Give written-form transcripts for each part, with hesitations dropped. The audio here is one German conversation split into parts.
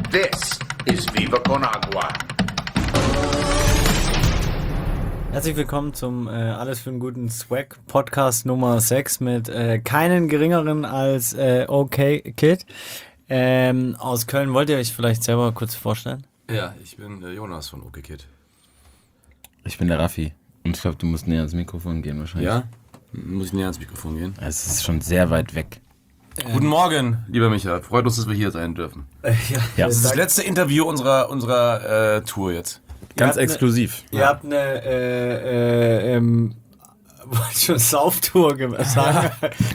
This is Viva Con Agua. Herzlich willkommen zum Alles für einen guten Swag Podcast Nummer 6 mit keinen geringeren als OK Kid. Aus Köln. Wollt ihr euch vielleicht selber kurz vorstellen? Ja, ich bin Jonas von OK Kid. Ich bin der Raffi. Und ich glaube, du musst näher ans Mikrofon gehen wahrscheinlich. Ja? Muss ich näher ans Mikrofon gehen? Es ist schon sehr weit weg. Guten Morgen, lieber Michael. Freut uns, dass wir hier sein dürfen. Ja. Das ist das letzte Interview unserer Tour jetzt. Ganz exklusiv. Ihr habt eine wollte schon Sauftour sagen.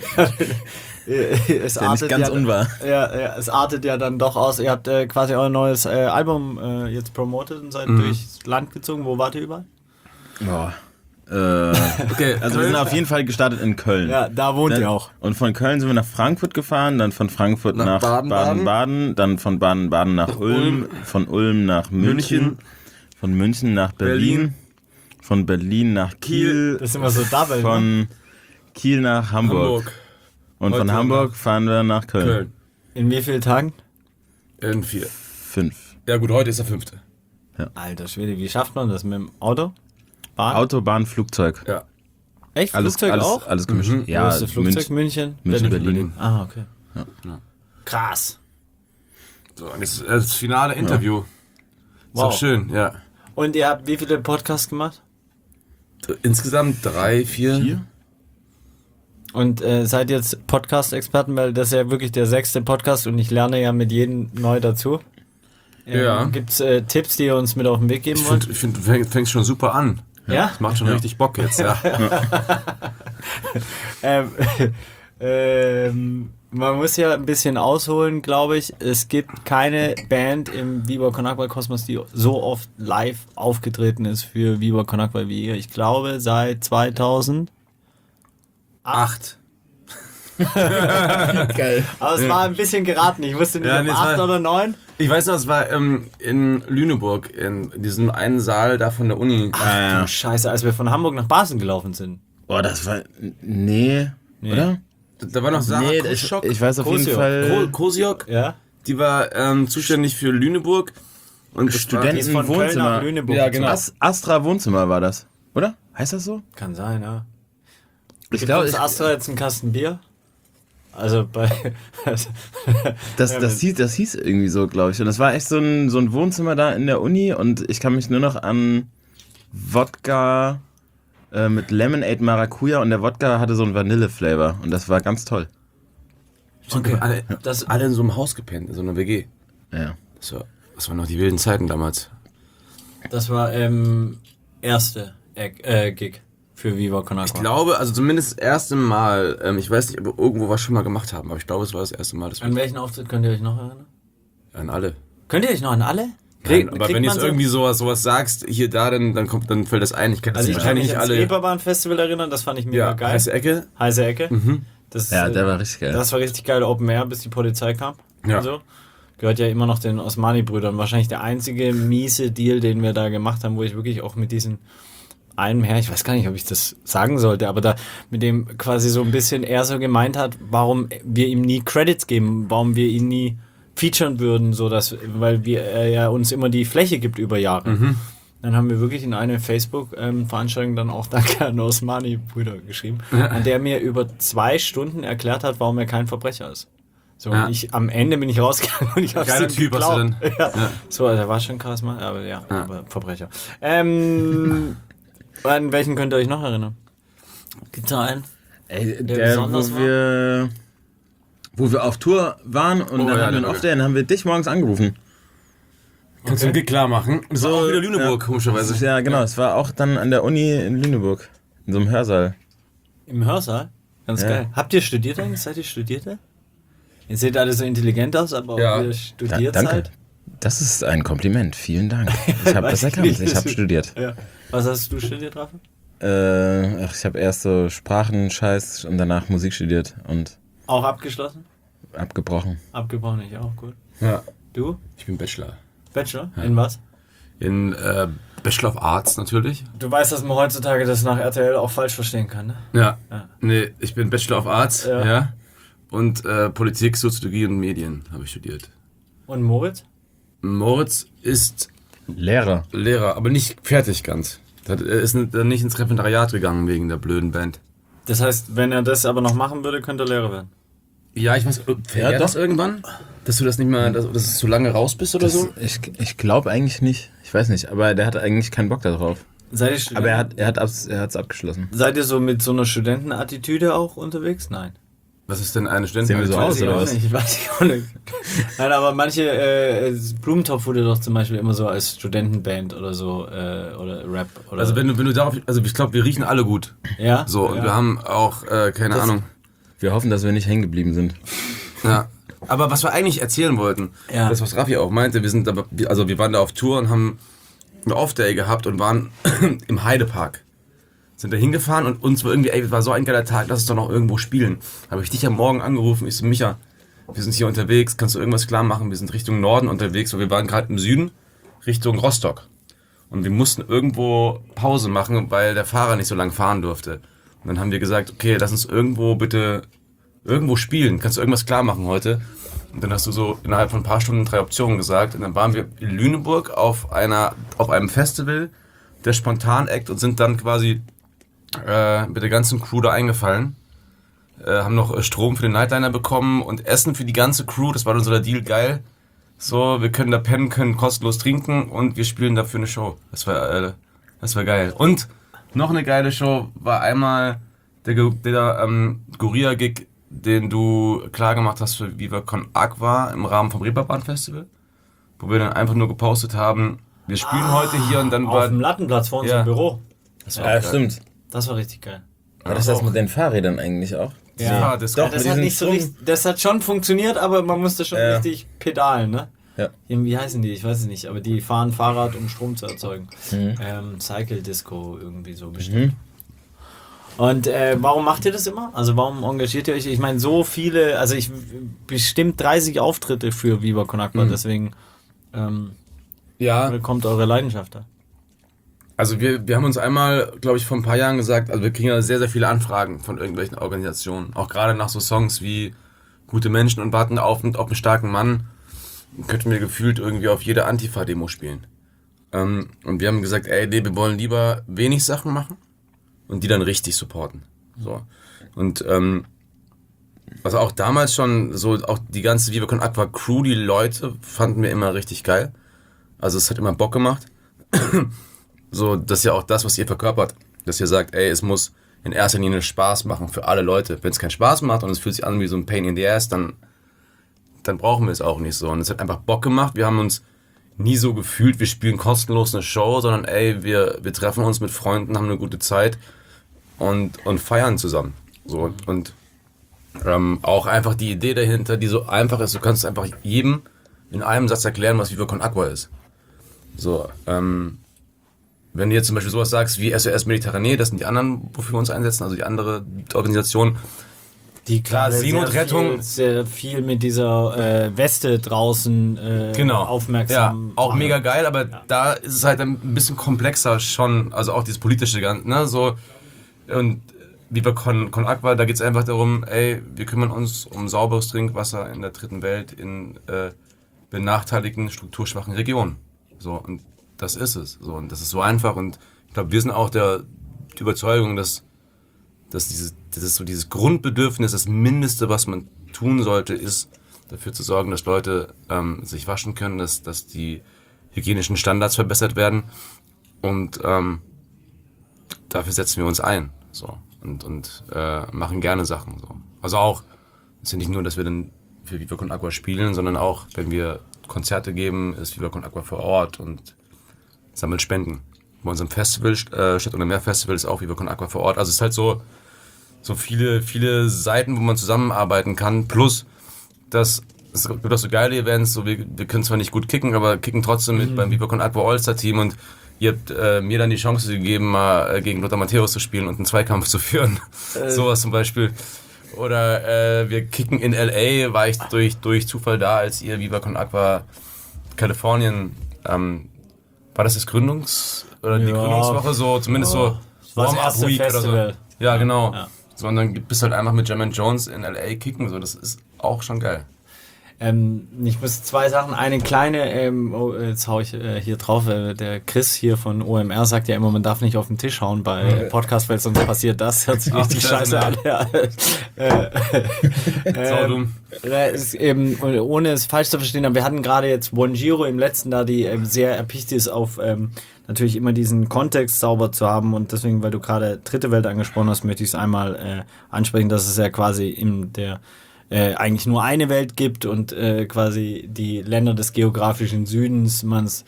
Es Ja, nicht ganz unwahr. Ja, es artet ja dann doch aus. Ihr habt quasi euer neues Album jetzt promotet und seid durchs Land gezogen. Wo wart ihr überall? Boah. Okay, Also wir sind auf jeden Fall gestartet in Köln. Ja, da wohnt ihr auch. Und von Köln sind wir nach Frankfurt gefahren, dann von Frankfurt nach Baden-Baden. Baden-Baden, dann von Baden-Baden nach Ulm, von Ulm nach München, von München nach Berlin, von Berlin nach Kiel, Das ist immer so Double. Ne? von Kiel nach Hamburg. Und von Heute Hamburg fahren wir nach Köln. Köln. In wie vielen Tagen? In 4. 5. Ja gut, heute ist der 5. Alter Schwede, wie schafft man das mit dem Auto? Bahn? Autobahn, Flugzeug. Ja. Echt? Flugzeug auch? Alles gemischt. Mhm. Wo ist das Flugzeug? München? München, Berlin. Ah, okay. Ja. Krass. So, und jetzt das finale Interview. Ist Wow. auch schön, ja. Und ihr habt wie viele Podcasts gemacht? Insgesamt 3, 4. Und seid jetzt Podcast-Experten, weil das ist ja wirklich der 6. Podcast und ich lerne ja mit jedem neu dazu. Ja. Gibt's Tipps, die ihr uns mit auf den Weg geben Ich wollt? finde, du fängst schon super an. Ja? Das macht schon richtig Bock jetzt, ja. Man muss ja ein bisschen ausholen, glaube ich. Es gibt keine Band im Viva Con Agua Kosmos, die so oft live aufgetreten ist für Viva Con Agua wie ihr. Ich glaube, seit 2000. 8. Geil. Aber es war ein bisschen geraten. Ich wusste nicht, Ja, ob nee, es 8 war- oder 9. Ich weiß noch, es war in Lüneburg, in diesem einen Saal da von der Uni. Du Scheiße, als wir von Hamburg nach Basel gelaufen sind. Boah, das war... Nee. Oder? Da war noch Sarah Nee, Koschok. ich weiß auf jeden Kosiok. Fall... Kosiok, Ja? die war zuständig für Lüneburg. Und das Studenten- Die ist von Köln nach Wohnzimmer. Lüneburg. Ja, gezogen. genau. Astra Wohnzimmer war das, oder? Heißt das so? Kann sein, ja. Ich Gibt glaube, uns Astra jetzt einen Kasten Bier? Also bei... das hieß irgendwie so, glaube ich. Und das war echt so ein Wohnzimmer da in der Uni und ich kann mich nur noch an Wodka mit Lemonade Maracuja und der Wodka hatte so einen Vanille-Flavor und das war ganz toll. Okay. Alle in so einem Haus gepennt, in so einer WG. Ja. Das waren noch die wilden Zeiten damals. Das war erste Gig für Viva Con Agua. Ich glaube, also zumindest das erste Mal, ich weiß nicht, ob wir irgendwo was schon mal gemacht haben, aber ich glaube, es war das erste Mal. Dass An welchen Auftritt könnt ihr euch noch erinnern? an alle. Könnt ihr euch noch an alle? Nein, aber wenn du man jetzt so- irgendwie sowas sagst, hier, da, dann fällt das ein. Ich kann das Also ich kann wahrscheinlich mich nicht ans alle. Reeperbahn-Festival erinnern, das fand ich mega Ja, geil. heiße Ecke. Heiße Ecke. Das, Ja, der war richtig geil. Das war richtig geil, Open Air, bis die Polizei kam. Ja. Und so. Gehört ja immer noch den Osmani-Brüdern. Wahrscheinlich der einzige miese Deal, den wir da gemacht haben, wo ich wirklich auch mit diesem einem Herr, ich weiß gar nicht, ob ich das sagen sollte, aber da mit dem quasi so ein bisschen er so gemeint hat, warum wir ihm nie Credits geben, warum wir ihn nie featuren würden, so dass, weil er ja uns immer die Fläche gibt über Jahre. Dann haben wir wirklich in eine Facebook-Veranstaltung dann auch Danke an Osmani-Brüder geschrieben, an der mir über 2 Stunden erklärt hat, warum er kein Verbrecher ist. So, Ja. und am Ende bin ich rausgegangen und ich hab's Geiler ihm Typ hast du geglaubt. dann. Ja. So, also war schon krass, Mann, aber ja, aber Verbrecher. An welchen könnt ihr euch noch erinnern? Gibt's noch einen? Ey, der der, besonders wo wir auf Tour waren und Oh, dann ja, haben wir einen der- Off-Day, dann haben wir dich morgens angerufen. Kannst du den Gig klar machen? Das war So, auch wieder Lüneburg, ja. komischerweise. Ja, genau, es war auch dann an der Uni in Lüneburg, in so einem Hörsaal. Im Hörsaal? Ganz Ja. geil. Habt ihr studiert eigentlich? Seid ihr Studierte? Ihr seht alle so intelligent aus, aber Ja. ob ihr studiert Danke. seid? Das ist ein Kompliment, vielen Dank. Ich habe das erkannt, ich habe studiert. Ja. Was hast du studiert, Rafa? Ich habe erst so Sprachen-Scheiß und danach Musik studiert und Auch abgeschlossen? abgebrochen. Abgebrochen, ich auch, gut. Ja. Du? Ich bin Bachelor. Bachelor? In was? In Bachelor of Arts natürlich. Du weißt, dass man heutzutage das nach RTL auch falsch verstehen kann, ne? Ja. Ja. Nee, ich bin Bachelor of Arts, Ja. ja. Und Politik, Soziologie und Medien habe ich studiert. Und Moritz? Moritz ist Lehrer. Lehrer, aber nicht fertig ganz. Er ist dann nicht ins Referendariat gegangen wegen der blöden Band. Das heißt, wenn er das aber noch machen würde, könnte er Lehrer werden. Ja, ich weiß, Ja, das doch. irgendwann? Dass du das nicht mehr, dass du zu lange raus bist oder so? Ich glaube eigentlich nicht. Ich weiß nicht, aber der hat eigentlich keinen Bock darauf. Seid ihr, Aber er hat's abgeschlossen. seid ihr so mit so einer Studentenattitüde auch unterwegs? Nein. Was ist denn eine Sehen wir so Studentin? aus, oder was? Ich weiß ich auch nicht. Nein, aber manche, Blumentopf wurde doch zum Beispiel immer so als Studentenband oder so, oder Rap. Oder Also wenn du darauf, also ich glaube, wir riechen alle gut. ja? So, und ja. wir haben auch, keine Ahnung. Wir hoffen, dass wir nicht hängen geblieben sind. Ja. Aber was wir eigentlich erzählen wollten, Ja. das was Raffi auch meinte, wir waren da auf Tour und haben eine Off-Day gehabt und waren im Heidepark. Sind da hingefahren und uns war irgendwie, ey, war so ein geiler Tag, lass uns doch noch irgendwo spielen. Habe ich dich am Morgen angerufen, ich so, Micha, wir sind hier unterwegs, kannst du irgendwas klar machen? Wir sind Richtung Norden unterwegs, weil wir waren gerade im Süden, Richtung Rostock. Und wir mussten irgendwo Pause machen, weil der Fahrer nicht so lang fahren durfte. Und dann haben wir gesagt, okay, lass uns irgendwo spielen, kannst du irgendwas klar machen heute? Und dann hast du so innerhalb von ein paar Stunden 3 Optionen gesagt. Und dann waren wir in Lüneburg auf einem Festival, der Spontan-Act, und sind dann quasi mit der ganzen Crew da eingefallen. Haben noch Strom für den Nightliner bekommen und Essen für die ganze Crew. Das war dann so der Deal, geil. So, wir können da pennen, können kostenlos trinken und wir spielen dafür eine Show. Das war geil. Und noch eine geile Show war einmal der Gorilla-Gig, den du klar gemacht hast für Viva Con Agua im Rahmen vom Reeperbahn Festival. Wo wir dann einfach nur gepostet haben, wir spielen heute hier und dann Auf dem Lattenplatz vor uns Ja. im Büro. Das war geil. Stimmt. Das war richtig geil. War das mit den Fahrrädern eigentlich auch? Ja, das Doch, Das mit hat, diesen nicht so richtig, das hat schon funktioniert, aber man musste schon richtig pedalen, ne? Ja. Wie heißen die? Ich weiß es nicht, aber die fahren Fahrrad, um Strom zu erzeugen. Cycle Disco irgendwie so bestimmt. Und warum macht ihr das immer? Also warum engagiert ihr euch? Ich meine, so viele, also bestimmt 30 Auftritte für Viva Con Agua, deswegen Ja, kommt eure Leidenschaft da. also wir haben uns einmal, glaube ich, vor ein paar Jahren gesagt, also wir kriegen ja sehr, sehr viele Anfragen von irgendwelchen Organisationen. Auch gerade nach so Songs wie Gute Menschen und warten auf einen starken Mann, könnten wir gefühlt irgendwie auf jede Antifa-Demo spielen. Und wir haben gesagt, ey, nee, wir wollen lieber wenig Sachen machen und die dann richtig supporten. So. Und also auch damals schon, so auch die ganze Viva Con Agua Crew, die Leute fanden wir immer richtig geil. Also es hat immer Bock gemacht. So, das ist ja auch das, was ihr verkörpert. Dass ihr sagt, ey, es muss in erster Linie Spaß machen für alle Leute. Wenn es keinen Spaß macht und es fühlt sich an wie so ein Pain in the Ass, dann brauchen wir es auch nicht so. Und es hat einfach Bock gemacht. Wir haben uns nie so gefühlt, wir spielen kostenlos eine Show, sondern ey, wir treffen uns mit Freunden, haben eine gute Zeit und feiern zusammen. So, und auch einfach die Idee dahinter, die so einfach ist, du kannst einfach jedem in einem Satz erklären, was Viva Con Agua ist. So, wenn du jetzt zum Beispiel sowas sagst wie SOS Mediterranee, das sind die anderen, wofür wir uns einsetzen, also die andere Organisation. Die Klar, Seenotrettung. Sehr viel mit dieser Weste draußen aufmerksam. Ja, auch machen. mega geil, aber da ist es halt ein bisschen komplexer schon, also auch dieses politische Ganze, ne, so. Und Viva Con Agua, da geht es einfach darum, ey, wir kümmern uns um sauberes Trinkwasser in der dritten Welt, in benachteiligten, strukturschwachen Regionen. So, und das ist es. So, und das ist so einfach. Und ich glaube, wir sind auch die Überzeugung, dass dieses Grundbedürfnis, das Mindeste, was man tun sollte, ist, dafür zu sorgen, dass Leute sich waschen können, dass die hygienischen Standards verbessert werden. Und dafür setzen wir uns ein. So, und machen gerne Sachen. So. Also auch, es ist ja nicht nur, dass wir dann für Viva Con Agua spielen, sondern auch, wenn wir Konzerte geben, ist Viva Con Agua vor Ort und sammelt Spenden. Bei unserem Festival, Stadt- oder Meer-Festival, ist auch Viva Con Agua vor Ort. Also es ist halt so viele Seiten, wo man zusammenarbeiten kann. Plus, es gibt auch so geile Events, so wir können zwar nicht gut kicken, aber kicken trotzdem mit beim Viva Con Agua All-Star-Team, und ihr habt mir dann die Chance gegeben, mal gegen Lothar Matthäus zu spielen und einen Zweikampf zu führen. Sowas zum Beispiel. Oder wir kicken in L.A., war ich durch Zufall da, als ihr Viva Con Agua Kalifornien, war das die Gründungswoche, so zumindest so war das erste Warm-Up-Week oder so. Festival. Ja, genau. Ja. So, und dann bist du halt einfach mit Jam & Jones in L.A. kicken, so, das ist auch schon geil. Ich muss 2 Sachen. Eine kleine, jetzt hau ich hier drauf. Der Chris hier von OMR sagt ja immer, man darf nicht auf den Tisch hauen bei Podcast, weil sonst passiert das. Hört sich richtig scheiße an. Ja. Ist eben, ohne es falsch zu verstehen, aber wir hatten gerade jetzt Bonjiro im letzten da, die sehr erpicht ist auf natürlich immer diesen Kontext sauber zu haben, und deswegen, weil du gerade dritte Welt angesprochen hast, möchte ich es einmal ansprechen, dass es ja quasi in der eigentlich nur eine Welt gibt und quasi die Länder des geografischen Südens man es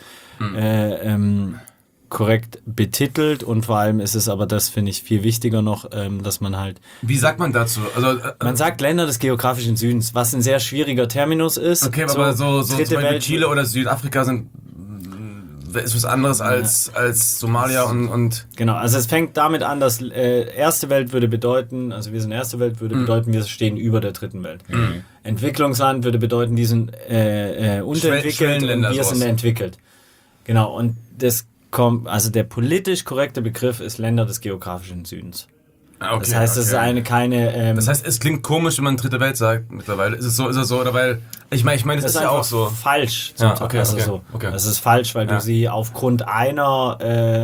korrekt betitelt, und vor allem ist es aber, das finde ich viel wichtiger noch, dass man halt... Wie sagt man dazu? Also, man sagt Länder des geografischen Südens, was ein sehr schwieriger Terminus ist. Okay, aber so zum Beispiel Welt, Chile oder Südafrika ist was anderes als Somalia und... Genau, also es fängt damit an, dass erste Welt würde bedeuten, also wir sind erste Welt, würde bedeuten, wir stehen über der dritten Welt. Entwicklungsland würde bedeuten, die sind unterentwickelt und wir sind entwickelt. Genau, und das kommt, also der politisch korrekte Begriff ist Länder des geografischen Südens. Okay, das heißt, es ist keine... das heißt, es klingt komisch, wenn man dritte Welt sagt mittlerweile. Ist es so, oder weil... Ich meine, das ist ja auch so. Falsch. Ja, okay. Das ist falsch, weil du sie aufgrund einer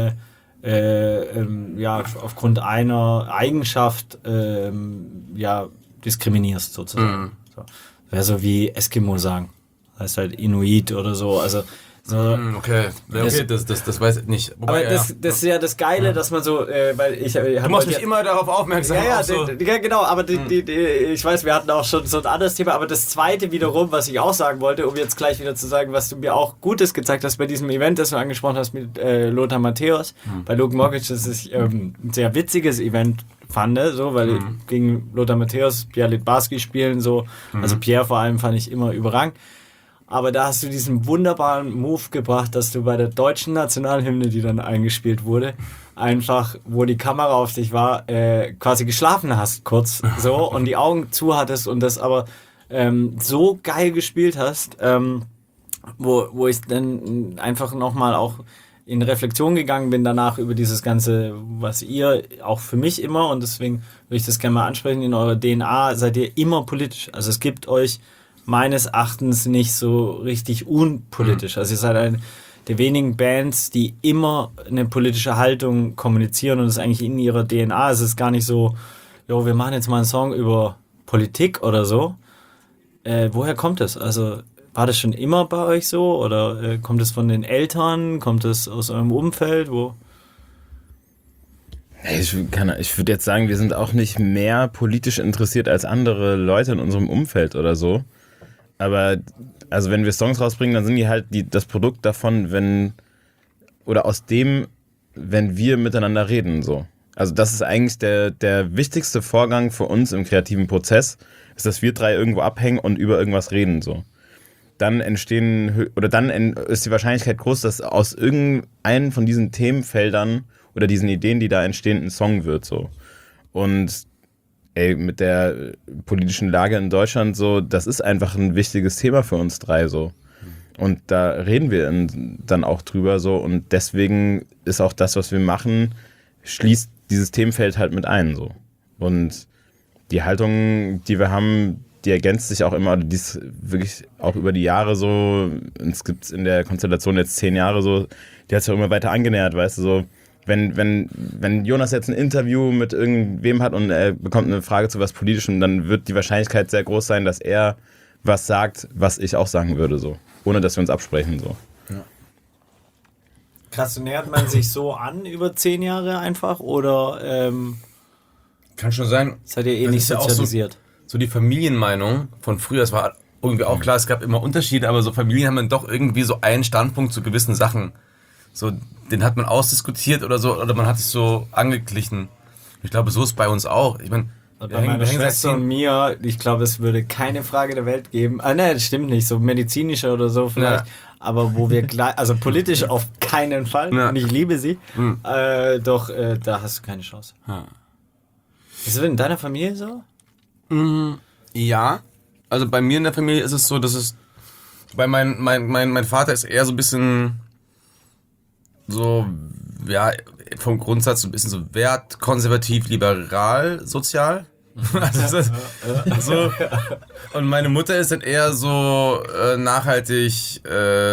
aufgrund einer Eigenschaft diskriminierst, sozusagen. So. Wäre so wie Eskimo sagen. Das heißt halt Inuit oder so. Also so, okay, das weiß ich nicht. Wobei, aber das ist ja das Geile, dass man so, weil ich... Du machst mich immer darauf aufmerksam. Ja, so. Genau, aber ich weiß, wir hatten auch schon so ein anderes Thema, aber das zweite wiederum, was ich auch sagen wollte, um jetzt gleich wieder zu sagen, was du mir auch Gutes gezeigt hast bei diesem Event, das du angesprochen hast mit Lothar Matthäus, bei Luke Mockridge, das ist ein sehr witziges Event fand, so, weil gegen Lothar Matthäus, Pierre Littbarski spielen, so, also Pierre vor allem fand ich immer überragend. Aber da hast du diesen wunderbaren Move gebracht, dass du bei der deutschen Nationalhymne, die dann eingespielt wurde, einfach, wo die Kamera auf dich war, quasi geschlafen hast kurz so und die Augen zu hattest und das aber so geil gespielt hast, wo ich dann einfach nochmal auch in Reflexion gegangen bin danach über dieses Ganze, was ihr auch für mich immer, und deswegen würde ich das gerne mal ansprechen, in eurer DNA seid ihr immer politisch. Also es gibt euch meines Erachtens nicht so richtig unpolitisch. Also ihr seid eine der wenigen Bands, die immer eine politische Haltung kommunizieren, und das ist eigentlich in ihrer DNA. Es ist gar nicht so, jo, wir machen jetzt mal einen Song über Politik oder so. Woher kommt das? Also war das schon immer bei euch so, oder kommt es von den Eltern? Kommt es aus eurem Umfeld? Wo? Ich würde jetzt sagen, wir sind auch nicht mehr politisch interessiert als andere Leute in unserem Umfeld oder so. Aber also wenn wir Songs rausbringen, dann sind die halt das Produkt davon, wenn wir miteinander reden, so. Also das ist eigentlich der wichtigste Vorgang für uns im kreativen Prozess, ist, dass wir 3 irgendwo abhängen und über irgendwas reden, so. Dann ist die Wahrscheinlichkeit groß, dass aus irgendeinem von diesen Themenfeldern oder diesen Ideen, die da entstehen, ein Song wird, so. Und mit der politischen Lage in Deutschland, so, das ist einfach ein wichtiges Thema für uns 3, so. Und da reden wir dann auch drüber, so, und deswegen ist auch das, was wir machen, schließt dieses Themenfeld halt mit ein, so. Und die Haltung, die wir haben, die ergänzt sich auch immer, die ist wirklich auch über die Jahre so, es gibt in der Konstellation jetzt 10 Jahre so, die hat sich auch immer weiter angenähert, weißt du, so. Wenn Jonas jetzt ein Interview mit irgendwem hat und er bekommt eine Frage zu was Politischem, dann wird die Wahrscheinlichkeit sehr groß sein, dass er was sagt, was ich auch sagen würde, so. Ohne dass wir uns absprechen, so. Ja. Krass, so nähert man sich so an über 10 Jahre einfach, oder kann schon sein. Seid ihr nicht sozialisiert? So die Familienmeinung von früher, es war irgendwie auch klar, es gab immer Unterschiede, aber so Familien haben dann doch irgendwie so einen Standpunkt zu gewissen Sachen. So, den hat man ausdiskutiert oder so, oder man hat sich so angeglichen. Ich glaube, so ist es bei uns auch. Ich meine, bei meiner Schwester und mir, ich glaube, es würde keine Frage der Welt geben. Nein, das stimmt nicht, so medizinischer oder so vielleicht. Ja. Aber wo wir gleich, also politisch auf keinen Fall, und ich liebe sie, doch da hast du keine Chance. Ist das in deiner Familie so? Ja, also bei mir in der Familie ist es so, dass es, weil mein Vater ist eher so ein bisschen so, ja, vom Grundsatz so ein bisschen so wertkonservativ, liberal, sozial. Also das ist so. Und meine Mutter ist dann eher so nachhaltig,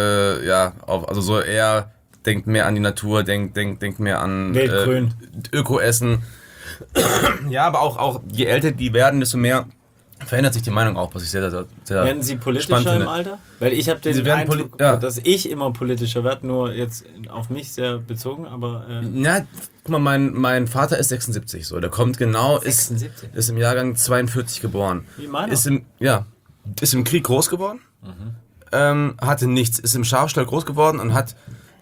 also so eher denkt mehr an die Natur, denkt mehr an Weltgrün. Öko-Essen. Ja, aber auch je älter die werden, desto mehr verändert sich die Meinung auch, was ich sehr Werden sie spannend politischer finde. im Alter? Weil ich habe den Sie werden Eindruck, dass ich immer politischer werde, nur jetzt auf mich sehr bezogen, aber... Ja, guck mal, mein Vater ist 76, so, der kommt genau, 76? ist im Jahrgang 42 geboren. Wie meiner? Ist im Krieg groß geworden, hatte nichts, ist im Schafstall groß geworden und hat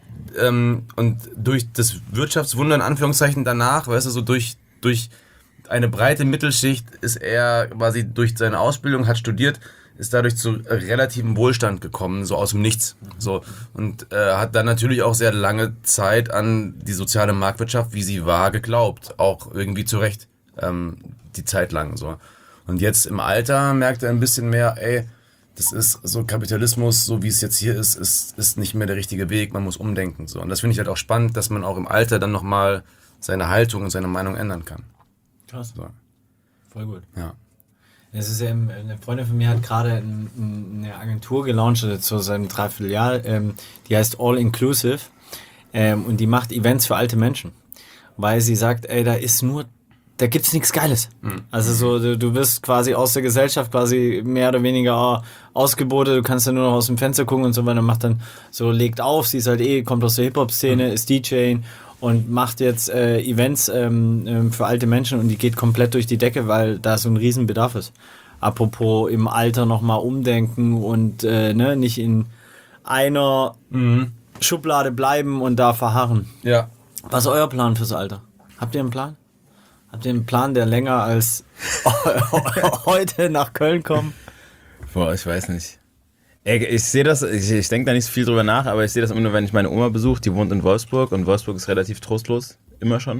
und durch das Wirtschaftswunder in Anführungszeichen danach, weißt du, so durch eine breite Mittelschicht ist er quasi durch seine Ausbildung, hat studiert, ist dadurch zu relativem Wohlstand gekommen, so aus dem Nichts. So. Und hat dann natürlich auch sehr lange Zeit an die soziale Marktwirtschaft, wie sie war, geglaubt. Auch irgendwie zu Recht, die Zeit lang. So. Und jetzt im Alter merkt er ein bisschen mehr, das ist so Kapitalismus, so wie es jetzt hier ist nicht mehr der richtige Weg, man muss umdenken. So. Und das finde ich halt auch spannend, dass man auch im Alter dann nochmal seine Haltung und seine Meinung ändern kann. Krass. So. Voll gut. Ja. Es ist eine Freundin von mir hat gerade eine Agentur gelauncht, zu seinem Dreivierteljahr, die heißt All Inclusive, und die macht Events für alte Menschen, weil sie sagt, da gibt's nichts Geiles. Also so, du wirst quasi aus der Gesellschaft quasi mehr oder weniger ausgebotet, du kannst dann nur noch aus dem Fenster gucken und so weiter, macht dann so, legt auf, sie ist halt kommt aus der Hip-Hop-Szene, ist DJing und macht jetzt Events für alte Menschen und die geht komplett durch die Decke, weil da so ein Riesenbedarf ist. Apropos im Alter nochmal umdenken und nicht in einer Schublade bleiben und da verharren. Ja. Was ist euer Plan fürs Alter? Habt ihr einen Plan? Habt ihr einen Plan, der länger als heute nach Köln kommt? Boah, ich weiß nicht. Ich sehe das, ich denke da nicht so viel drüber nach, aber ich sehe das immer nur, wenn ich meine Oma besuche, die wohnt in Wolfsburg und Wolfsburg ist relativ trostlos, immer schon.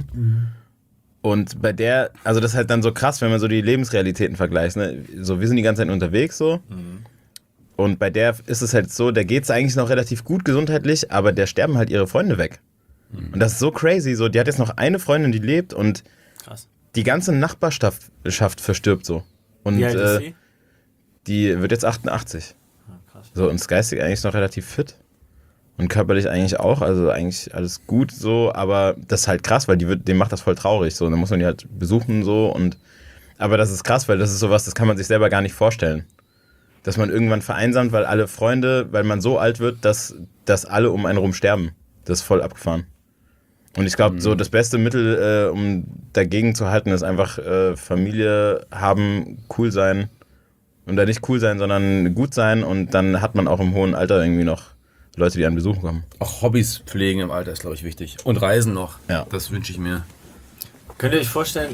Und bei der, also das ist halt dann so krass, wenn man so die Lebensrealitäten vergleicht, ne? So, wir sind die ganze Zeit unterwegs so und bei der ist es halt so, der geht's eigentlich noch relativ gut gesundheitlich, aber der sterben halt ihre Freunde weg. Und das ist so crazy, so, die hat jetzt noch eine Freundin, die lebt und Krass. die ganze Nachbarschaft verstirbt so. Und Wie alt ist sie? die wird jetzt 88. Krass. So, und ist geistig eigentlich noch relativ fit. Und körperlich eigentlich auch, also eigentlich alles gut so, aber das ist halt krass, weil dem macht das voll traurig so. Und dann muss man die halt besuchen so und aber das ist krass, weil das ist sowas, das kann man sich selber gar nicht vorstellen. Dass man irgendwann vereinsamt, weil man so alt wird, dass alle um einen rum sterben. Das ist voll abgefahren. Und ich glaube, so das beste Mittel, um dagegen zu halten, ist einfach Familie haben, cool sein. Und nicht cool sein, sondern gut sein. Und dann hat man auch im hohen Alter irgendwie noch Leute, die einen besuchen kommen. Auch Hobbys pflegen im Alter ist, glaube ich, wichtig. Und Reisen noch. Ja. Das wünsche ich mir. Könnt ihr euch vorstellen,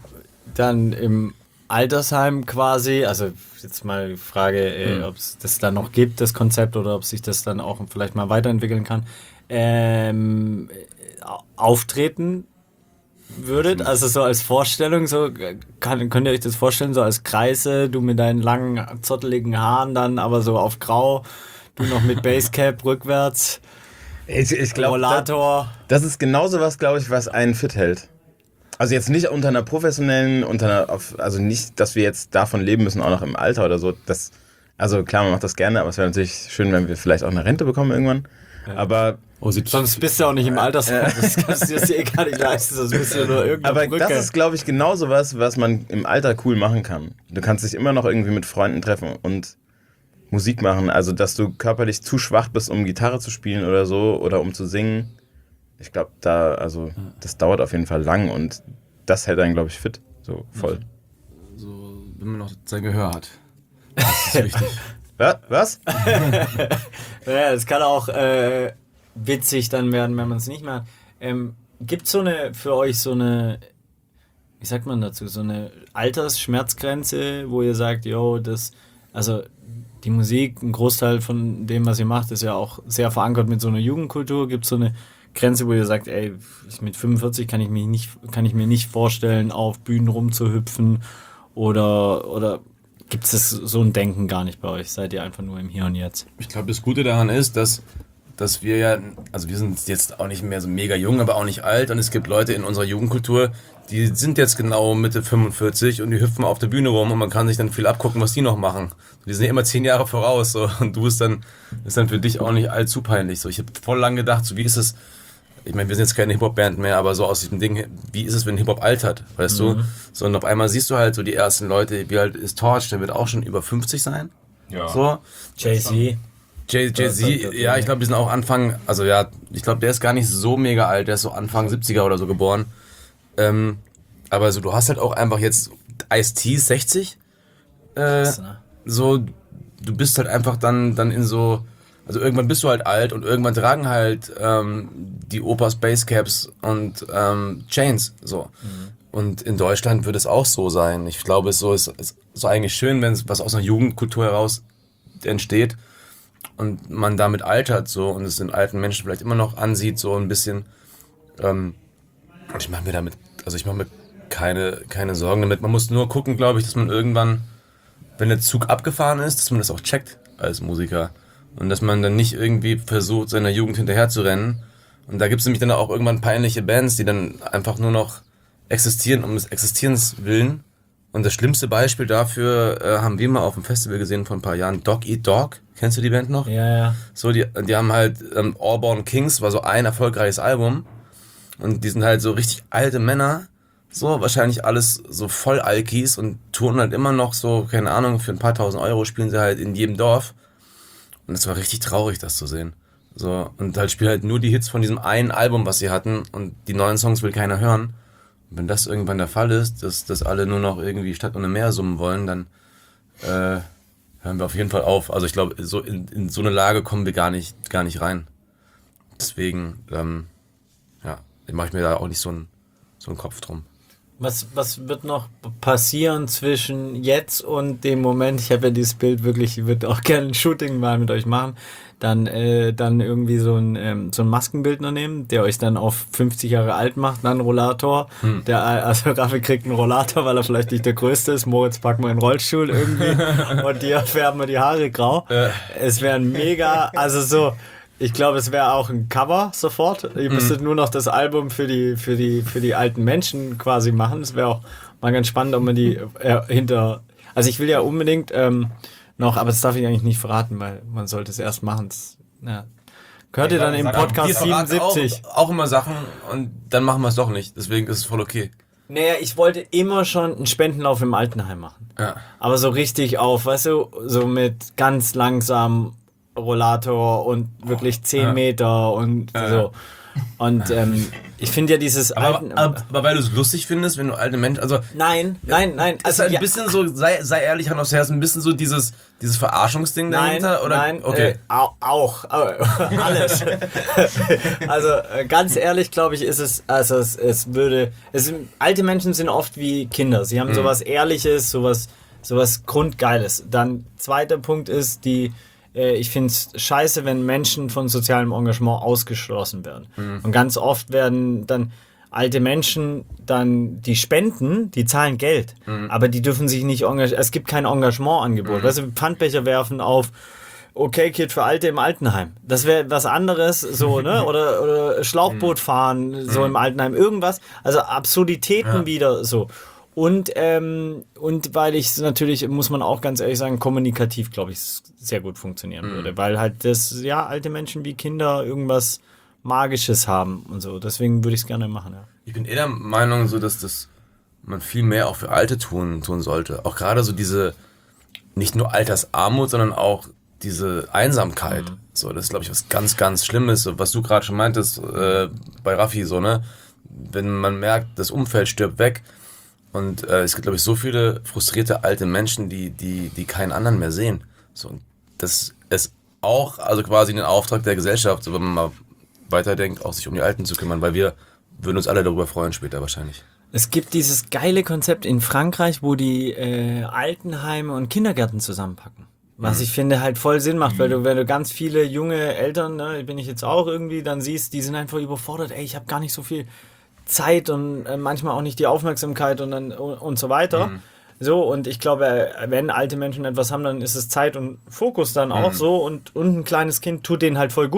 im Altersheim quasi, also jetzt mal die Frage, ob es das dann noch gibt, das Konzept, oder ob sich das dann auch vielleicht mal weiterentwickeln kann, auftreten würdet, also so als Vorstellung, so könnt ihr euch das vorstellen, so als Kreise, du mit deinen langen, zotteligen Haaren dann, aber so auf grau, du noch mit Basecap rückwärts, Ich glaube, Rollator. das ist genauso was, glaube ich, was einen fit hält. Also jetzt nicht unter einer professionellen, also nicht, dass wir jetzt davon leben müssen, auch noch im Alter oder so. Also klar, man macht das gerne, aber es wäre natürlich schön, wenn wir vielleicht auch eine Rente bekommen irgendwann. Ja. Aber sonst bist du auch nicht im Altersheim, das kannst du dir gar nicht leisten, sonst bist du nur irgendeine aber Brücke. das ist, glaube ich, genauso was man im Alter cool machen kann. Du kannst dich immer noch irgendwie mit Freunden treffen und Musik machen. Also, dass du körperlich zu schwach bist, um Gitarre zu spielen oder so oder um zu singen. Ich glaube, das dauert auf jeden Fall lang und das hält einen, glaube ich, fit. So voll. So, wenn man noch sein Gehör hat. Das ist wichtig. Was? Ja, das kann auch witzig dann werden, wenn man es nicht mehr hat. Gibt es für euch so eine, wie sagt man dazu, so eine Altersschmerzgrenze, wo ihr sagt, also die Musik, ein Großteil von dem, was ihr macht, ist ja auch sehr verankert mit so einer Jugendkultur. Gibt es so eine Grenze, wo ihr sagt, mit 45 kann ich mir nicht vorstellen, auf Bühnen rumzuhüpfen oder gibt es so ein Denken gar nicht bei euch? Seid ihr einfach nur im Hier und Jetzt? Ich glaube, das Gute daran ist, dass dass wir ja, also wir sind jetzt auch nicht mehr so mega jung, aber auch nicht alt und es gibt Leute in unserer Jugendkultur, die sind jetzt genau Mitte 45 und die hüpfen auf der Bühne rum und man kann sich dann viel abgucken, was die noch machen. Die sind ja immer 10 Jahre voraus so, und du ist dann für dich auch nicht allzu peinlich. So, ich habe voll lang gedacht, so wie ist es, ich meine, wir sind jetzt keine Hip-Hop-Band mehr, aber so aus diesem Ding, wie ist es, wenn Hip-Hop altert, weißt du? So, und auf einmal siehst du halt so die ersten Leute, wie alt ist Torch, der wird auch schon über 50 sein. Ja. So. Jay-Z. Jay-Z, ja, ich glaube, die sind auch Anfang, also ja, ich glaube, der ist gar nicht so mega alt, der ist so Anfang 70er oder so geboren. Aber so, du hast halt auch einfach jetzt Ice-T 60. So, du bist halt einfach dann in so, also irgendwann bist du halt alt und irgendwann tragen halt die Opas Basecaps und Chains, so. Und in Deutschland wird es auch so sein. Ich glaube, es ist so eigentlich schön, wenn es was aus einer Jugendkultur heraus entsteht und man damit altert, so, und es den alten Menschen vielleicht immer noch ansieht, so ein bisschen. Ich mache mir keine Sorgen damit. Man muss nur gucken, glaube ich, dass man irgendwann, wenn der Zug abgefahren ist, dass man das auch checkt als Musiker. Und dass man dann nicht irgendwie versucht, seiner Jugend hinterher zu rennen. Und da gibt es nämlich dann auch irgendwann peinliche Bands, die dann einfach nur noch existieren um des Existierens willen. Und das schlimmste Beispiel dafür haben wir mal auf dem Festival gesehen vor ein paar Jahren. Dog Eat Dog. Kennst du die Band noch? Ja. So, die haben halt All Born Kings, war so ein erfolgreiches Album. Und die sind halt so richtig alte Männer. So, wahrscheinlich alles so voll Alkis und touren halt immer noch so, keine Ahnung, für ein paar tausend Euro spielen sie halt in jedem Dorf. Und es war richtig traurig, das zu sehen. So, und halt spielen halt nur die Hits von diesem einen Album, was sie hatten, und die neuen Songs will keiner hören. Und wenn das irgendwann der Fall ist, dass alle nur noch irgendwie Stadt und Meer summen wollen, dann hören wir auf jeden Fall auf. Also ich glaube, so in so eine Lage kommen wir gar nicht rein. Deswegen, mache ich mir da auch nicht so einen Kopf drum. Was wird noch passieren zwischen jetzt und dem Moment? Ich habe ja dieses Bild wirklich, ich würde auch gerne ein Shooting mal mit euch machen. Dann irgendwie so ein Maskenbild noch nehmen, der euch dann auf 50 Jahre alt macht, dann einen Rollator. Also Raffi kriegt einen Rollator, weil er vielleicht nicht der Größte ist. Moritz packt mal einen Rollstuhl irgendwie und dir färben wir die Haare grau. Es wäre ein mega, also so, ich glaube, es wäre auch ein Cover sofort. Ihr müsstet nur noch das Album für die alten Menschen quasi machen. Es wäre auch mal ganz spannend, ob man die also ich will ja unbedingt noch, aber das darf ich eigentlich nicht verraten, weil man sollte es erst machen. Gehört ihr dann im Podcast 77. Auch immer Sachen und dann machen wir es doch nicht. Deswegen ist es voll okay. Naja, ich wollte immer schon einen Spendenlauf im Altenheim machen. Ja. Aber so richtig auf, weißt du, so mit ganz langsam Rollator und wirklich 10 Meter und so. Und ich finde ja dieses aber weil du es lustig findest, wenn du alte Menschen, also Nein. Also ein bisschen so, sei ehrlich, Hand aufs Herz, ein bisschen so dieses Verarschungsding dahinter? Oder? Nein, okay. auch, alles. Also ganz ehrlich, glaube ich, ist es, also alte Menschen sind oft wie Kinder. Sie haben sowas Ehrliches, sowas Grundgeiles. Dann zweiter Punkt ist ich finde es scheiße, wenn Menschen von sozialem Engagement ausgeschlossen werden. Und ganz oft werden dann alte Menschen die spenden, die zahlen Geld. Aber die dürfen sich nicht engagieren. Es gibt kein Engagementangebot. Weißt du, Pfandbecher werfen auf Okay Kid für Alte im Altenheim. Das wäre was anderes, so, ne? Oder Schlauchboot fahren, so im Altenheim. Irgendwas. Also Absurditäten wieder so. Und weil ich natürlich, muss man auch ganz ehrlich sagen, kommunikativ, glaube ich, sehr gut funktionieren würde. Weil halt alte Menschen wie Kinder irgendwas Magisches haben und so. Deswegen würde ich es gerne machen, ja. Ich bin eher der Meinung, so, dass man viel mehr auch für Alte tun sollte. Auch gerade so diese, nicht nur Altersarmut, sondern auch diese Einsamkeit. So, das ist, glaube ich, was ganz, ganz Schlimmes. So, was du gerade schon meintest, bei Raffi, so, ne? Wenn man merkt, das Umfeld stirbt weg. Und es gibt, glaube ich, so viele frustrierte alte Menschen, die keinen anderen mehr sehen. So, und das ist auch, also quasi ein Auftrag der Gesellschaft, so, wenn man mal weiterdenkt, auch sich um die Alten zu kümmern, weil wir würden uns alle darüber freuen später wahrscheinlich. Es gibt dieses geile Konzept in Frankreich, wo die Altenheime und Kindergärten zusammenpacken. Was ich finde halt voll Sinn macht, weil wenn du ganz viele junge Eltern, ne, bin ich jetzt auch irgendwie, dann siehst, die sind einfach überfordert, ich habe gar nicht so viel Zeit und manchmal auch nicht die Aufmerksamkeit und so weiter. So, und ich glaube, wenn alte Menschen etwas haben, dann ist es Zeit und Fokus dann auch so und ein kleines Kind tut denen halt voll gut,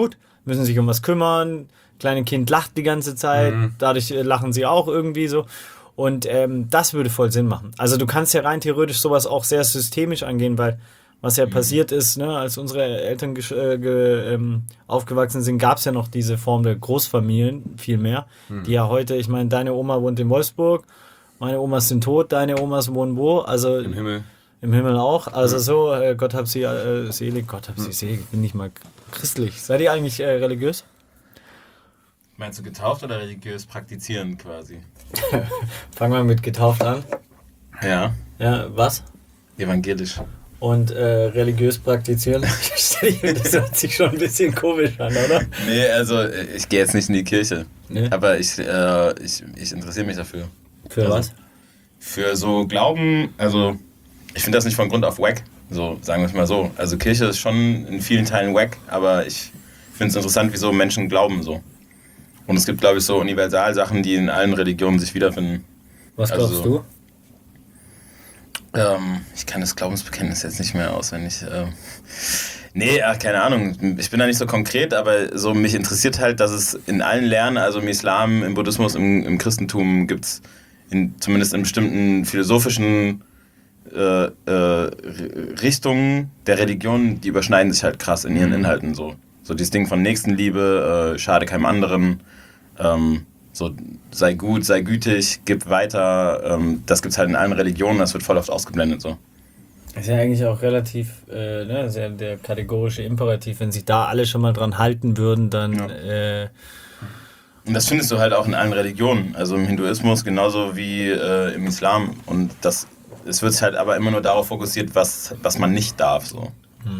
müssen sich um was kümmern, kleine Kind lacht die ganze Zeit, dadurch lachen sie auch irgendwie so. Und das würde voll Sinn machen. Also du kannst ja rein theoretisch sowas auch sehr systemisch angehen, weil was ja passiert ist, ne, als unsere Eltern aufgewachsen sind, gab es ja noch diese Form der Großfamilien viel mehr, die ja heute, ich meine, deine Oma wohnt in Wolfsburg, meine Omas sind tot, deine Omas wohnen wo? Also Im Himmel. Im Himmel auch. Also so, Gott hab sie selig, Gott hab sie selig, bin nicht mal christlich. Seid ihr eigentlich religiös? Meinst du getauft oder religiös praktizieren quasi? Fangen wir mit getauft an. Ja, Ja, was? evangelisch. Und religiös praktizieren? Das hört sich schon ein bisschen komisch an, oder? Nee, also ich gehe jetzt nicht in die Kirche. Nee. Aber ich interessiere mich dafür. Für Also, was? Für so Glauben, also ich finde das nicht von Grund auf wack, so sagen wir es mal so. Also Kirche ist schon in vielen Teilen wack, aber ich finde es interessant, wieso Menschen glauben so. Und es gibt, glaube ich, so Universalsachen, die in allen Religionen sich wiederfinden. Was Also, glaubst du? Ich kann das Glaubensbekenntnis jetzt nicht mehr auswendig. Nee, keine Ahnung. Ich bin da nicht so konkret, aber so mich interessiert halt, dass es in allen Lernen, also im Islam, im Buddhismus, im Christentum, gibt es zumindest in bestimmten philosophischen Richtungen der Religion, die überschneiden sich halt krass in ihren Inhalten so. So dieses Ding von Nächstenliebe, schade keinem anderen, so sei gut, sei gütig, gib weiter, das gibt's halt in allen Religionen, das wird voll oft ausgeblendet so. Das ist ja eigentlich auch relativ, sehr der kategorische Imperativ, wenn sich da alle schon mal dran halten würden, dann Und das findest du halt auch in allen Religionen, also im Hinduismus genauso wie im Islam. Und es wird halt aber immer nur darauf fokussiert, was man nicht darf. So.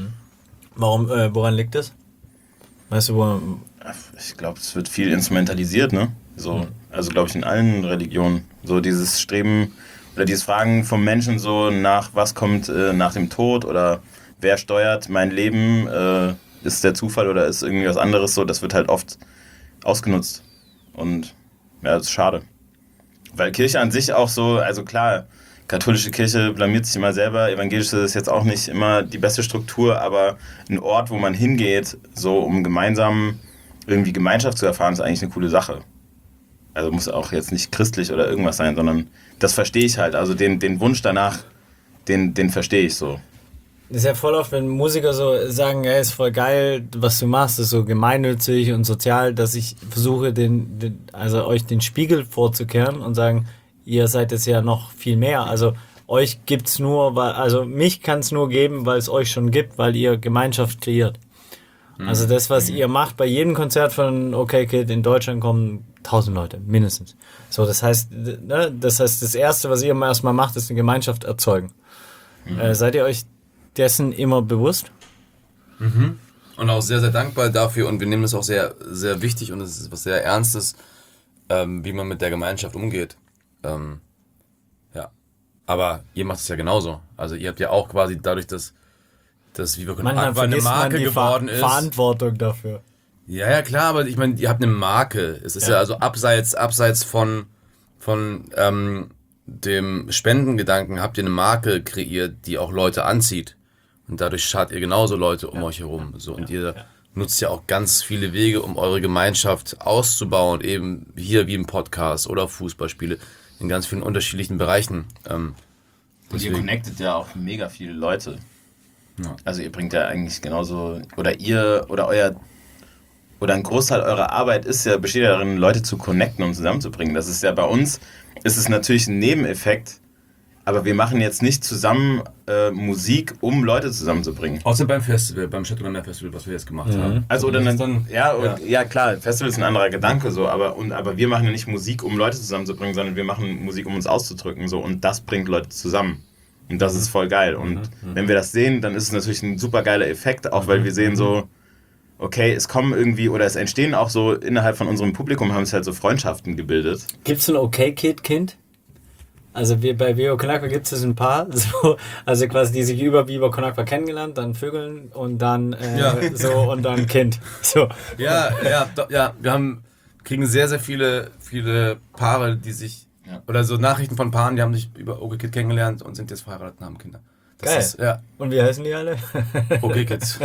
woran liegt das? Weißt du, wo... Ich glaube, es wird viel instrumentalisiert, ne? So, also glaube ich in allen Religionen. So dieses Streben oder dieses Fragen vom Menschen so nach, was kommt nach dem Tod oder wer steuert mein Leben, ist der Zufall oder ist irgendwie was anderes so, das wird halt oft ausgenutzt. Und ja, das ist schade. Weil Kirche an sich auch so, also klar, katholische Kirche blamiert sich immer selber, evangelische ist jetzt auch nicht immer die beste Struktur, aber ein Ort, wo man hingeht, so um gemeinsam irgendwie Gemeinschaft zu erfahren, ist eigentlich eine coole Sache. Also muss auch jetzt nicht christlich oder irgendwas sein, sondern das verstehe ich halt. Also den Wunsch danach, den verstehe ich so. Das ist ja voll oft, wenn Musiker so sagen, ja, ist voll geil, was du machst, ist so gemeinnützig und sozial, dass ich versuche, also euch den Spiegel vorzukehren und sagen, ihr seid es ja noch viel mehr. Also euch gibt's nur, also mich kann es nur geben, weil es euch schon gibt, weil ihr Gemeinschaft kreiert. Also das, was ihr macht, bei jedem Konzert von OK Kid in Deutschland kommen 1000 Leute, mindestens. So, das heißt, das Erste, was ihr erstmal macht, ist eine Gemeinschaft erzeugen. Seid ihr euch dessen immer bewusst? Und auch sehr, sehr dankbar dafür und wir nehmen das auch sehr, sehr wichtig und es ist was sehr Ernstes, wie man mit der Gemeinschaft umgeht. Ja. Aber ihr macht es ja genauso. Also ihr habt ja auch quasi dadurch, dass Viva Con Agua eine Marke geworden ist. Verantwortung dafür. Ja, klar, aber ich meine, ihr habt eine Marke. Es ist ja also abseits von dem Spendengedanken habt ihr eine Marke kreiert, die auch Leute anzieht. Und dadurch schart ihr genauso Leute um euch herum. So, und ihr nutzt ja auch ganz viele Wege, um eure Gemeinschaft auszubauen. Eben hier wie im Podcast oder Fußballspiele in ganz vielen unterschiedlichen Bereichen. Und ihr connectet ja auch mega viele Leute. Ja. Also ihr bringt ja eigentlich genauso, oder ein Großteil eurer Arbeit besteht ja darin, Leute zu connecten und zusammenzubringen. Das ist ja bei uns, ist es natürlich ein Nebeneffekt, aber wir machen jetzt nicht zusammen Musik, um Leute zusammenzubringen. Außer beim Festival, beim Chateaubriand Festival, was wir jetzt gemacht haben. Also ja klar, Festival ist ein anderer Gedanke so, aber wir machen ja nicht Musik, um Leute zusammenzubringen, sondern wir machen Musik, um uns auszudrücken so, und das bringt Leute zusammen. Und das ist voll geil. Und wenn wir das sehen, dann ist es natürlich ein super geiler Effekt, auch weil wir sehen so, okay, es kommen irgendwie, oder es entstehen auch so, innerhalb von unserem Publikum haben es halt so Freundschaften gebildet. Gibt's ein OK-Kid-Kind? Also bei Viva Con Agua gibt es ein paar, so, also quasi die sich über Viva Con Agua kennengelernt, dann Vögeln und dann und dann Kind. So. Ja, wir kriegen sehr, sehr viele Paare, die sich oder so Nachrichten von Paaren, die haben sich über OK Kid kennengelernt und sind jetzt verheiratet und haben Kinder. Das Geil. ist, ja, Und wie heißen die alle? okay Kids.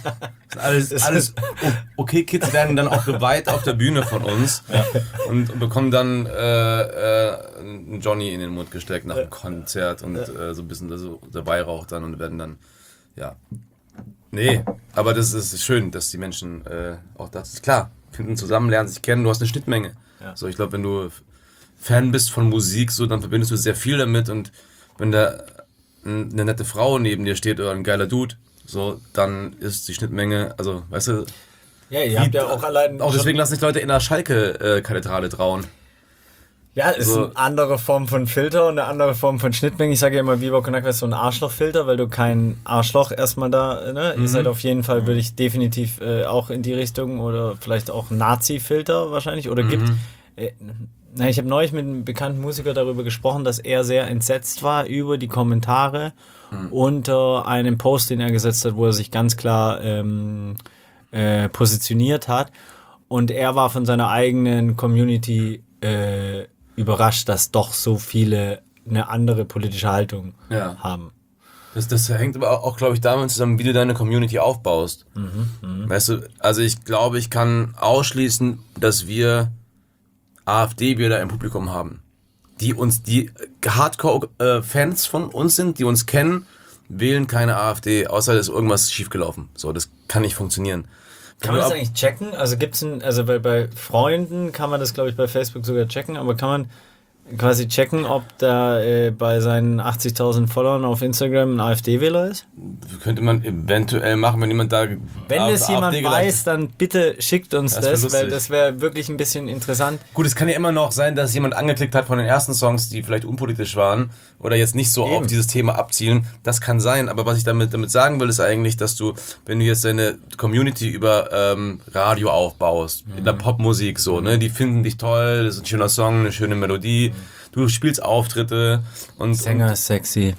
Alles okay Kids werden dann auch geweiht auf der Bühne von uns und bekommen dann einen Johnny in den Mund gesteckt nach dem Konzert und so ein bisschen so der Weihrauch dann und werden dann, ja. Nee, aber das ist schön, dass die Menschen auch das ist klar, finden zusammen, lernen sich kennen, du hast eine Schnittmenge. Ja. So, ich glaube, wenn du Fan bist von Musik, so, dann verbindest du sehr viel damit und wenn da eine nette Frau neben dir steht oder ein geiler Dude, so, dann ist die Schnittmenge, also, weißt du, Ja, ihr habt ja auch allein. auch deswegen lassen sich Leute in der Schalke-Kathedrale trauen. Ja, ist so. eine andere Form von Filter und eine andere Form von Schnittmenge. Ich sage ja immer, Viva Con Aqua ist so ein Arschlochfilter, weil du kein Arschloch erstmal da, ne? Ihr seid auf jeden Fall, würde ich definitiv auch in die Richtung oder vielleicht auch Nazi-Filter wahrscheinlich oder gibt. Ich habe neulich mit einem bekannten Musiker darüber gesprochen, dass er sehr entsetzt war über die Kommentare unter einem Post, den er gesetzt hat, wo er sich ganz klar positioniert hat. Und er war von seiner eigenen Community überrascht, dass doch so viele eine andere politische Haltung haben. Das hängt aber auch, glaube ich, damit zusammen, wie du deine Community aufbaust. Weißt du, also ich glaube, ich kann ausschließen, dass wir AfD-Wähler im Publikum haben, die Hardcore-Fans von uns sind, die uns kennen, wählen keine AfD, außer da ist irgendwas schiefgelaufen. So, das kann nicht funktionieren. Kann man das eigentlich checken? Also gibt's bei Freunden kann man das, glaube ich, bei Facebook sogar checken, aber kann man quasi checken, ob da bei seinen 80.000 Followern auf Instagram ein AfD-Wähler ist? Könnte man eventuell machen, wenn jemand da... Wenn es jemand weiß, dann bitte schickt uns das, weil das wäre wirklich ein bisschen interessant. Gut, es kann ja immer noch sein, dass jemand angeklickt hat von den ersten Songs, die vielleicht unpolitisch waren oder jetzt nicht so auf dieses Thema abzielen. Das kann sein, aber was ich damit sagen will, ist eigentlich, dass du, wenn du jetzt deine Community über Radio aufbaust, in der Popmusik so, ne, die finden dich toll, das ist ein schöner Song, eine schöne Melodie, du spielst Auftritte und Sänger ist sexy.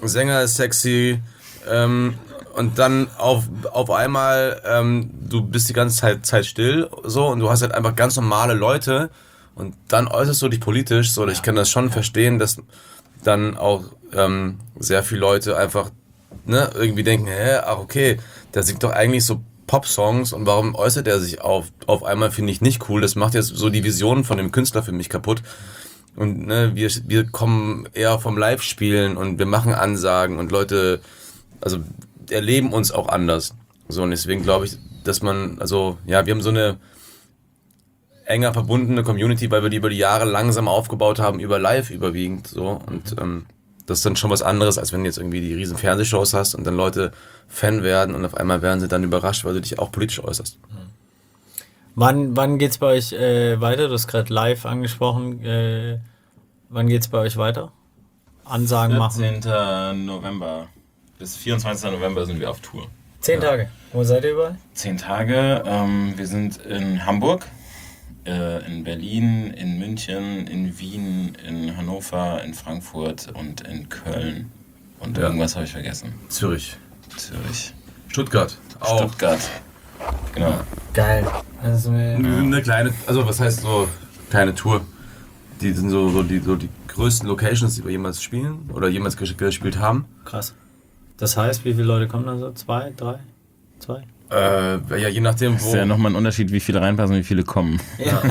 Und dann auf einmal, du bist die ganze Zeit still, so, und du hast halt einfach ganz normale Leute und dann äußerst du dich politisch, so, ich kann das schon verstehen, dass dann auch sehr viele Leute einfach, ne, irgendwie denken, okay, der singt doch eigentlich so Pop-Songs und warum äußert er sich auf einmal, finde ich nicht cool, das macht jetzt so die Vision von dem Künstler für mich kaputt. Und ne, wir kommen eher vom Live-Spielen und wir machen Ansagen und Leute, also erleben uns auch anders. So, und deswegen glaube ich, dass man, also ja, wir haben so eine enger verbundene Community, weil wir die über die Jahre langsam aufgebaut haben, über Live überwiegend. So, und das ist dann schon was anderes, als wenn du jetzt irgendwie die riesen Fernsehshows hast und dann Leute Fan werden und auf einmal werden sie dann überrascht, weil du dich auch politisch äußerst. Wann geht's bei euch weiter? Du hast gerade live angesprochen. Wann geht's bei euch weiter? Ansagen machen? 14. November. Bis 24. November sind wir auf Tour. 10 Tage. Wo seid ihr überall? 10 Tage. Wir sind in Hamburg, in Berlin, in München, in Wien, in Hannover, in Frankfurt und in Köln. Und irgendwas habe ich vergessen. Zürich. Stuttgart. Auch. Stuttgart. Genau. Geil. Also, Eine kleine, also was heißt so kleine Tour? Die sind so die größten Locations, die wir jemals spielen oder jemals gespielt haben. krass. Das heißt, wie viele Leute kommen da so? 2, 3? 2? Ja, je nachdem, Das wo. ist ja nochmal ein Unterschied, wie viele reinpassen und wie viele kommen.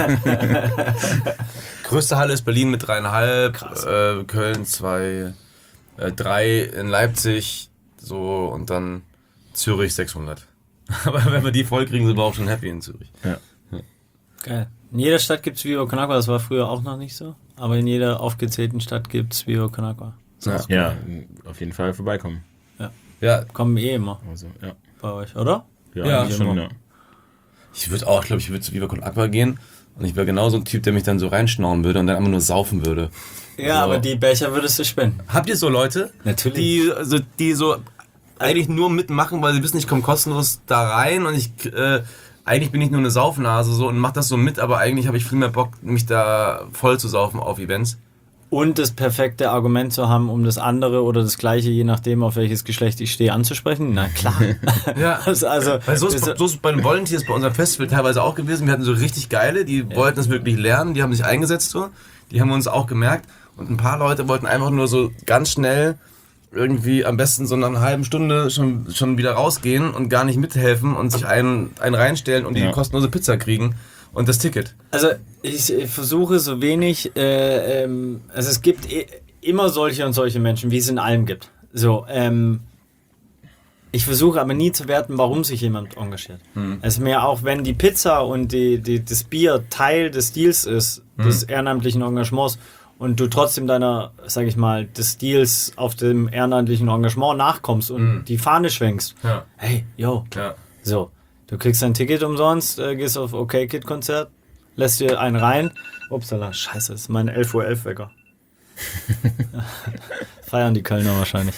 Größte Halle ist Berlin mit 3,5, Krass. Köln 2, 3 in Leipzig, so, und dann Zürich 600. Aber wenn wir die voll kriegen, sind wir auch schon happy in Zürich. Geil. In jeder Stadt gibt's Viva Con Aqua, das war früher auch noch nicht so. Aber in jeder aufgezählten Stadt gibt's Viva Con Aqua. Ja, auf jeden Fall vorbeikommen. Ja, Kommen immer Also, ja. bei euch, oder? Ja, eigentlich schon, ja. ich würde zu Viva Con Aqua gehen und ich wäre genau so ein Typ, der mich dann so reinschnauen würde und dann einfach nur saufen würde. Ja, So. aber die Becher würdest du spenden. Habt ihr so Leute, Natürlich. die so eigentlich nur mitmachen, weil sie wissen, ich komme kostenlos da rein und eigentlich bin ich nur eine Saufnase so und mach das so mit, aber eigentlich habe ich viel mehr Bock, mich da voll zu saufen auf Events. Und das perfekte Argument zu haben, um das andere oder das gleiche, je nachdem, auf welches Geschlecht ich stehe, anzusprechen? Na klar. Ja. also Weil so ist bei den Volunteers bei unserem Festival teilweise auch gewesen. Wir hatten so richtig geile, die wollten es wirklich lernen, die haben sich eingesetzt so. Die haben uns auch gemerkt. Und ein paar Leute wollten einfach nur so ganz schnell irgendwie am besten so nach einer halben Stunde schon wieder rausgehen und gar nicht mithelfen und sich einen reinstellen und die kostenlose Pizza kriegen und das Ticket. Also ich versuche so wenig, also es gibt immer solche und solche Menschen, wie es in allem gibt. So, ich versuche aber nie zu werten, warum sich jemand engagiert. Es ist mir auch, wenn die Pizza und das Bier Teil des Deals ist, des ehrenamtlichen Engagements, und du trotzdem deiner, sag ich mal, des Deals auf dem ehrenamtlichen Engagement nachkommst und die Fahne schwenkst. Ja. Hey, yo. Ja. So, du kriegst dein Ticket umsonst, gehst auf OK-Kid-Konzert, lässt dir einen rein. Upsala, scheiße, das ist mein 11:11 Uhr Wecker. Feiern die Kölner wahrscheinlich.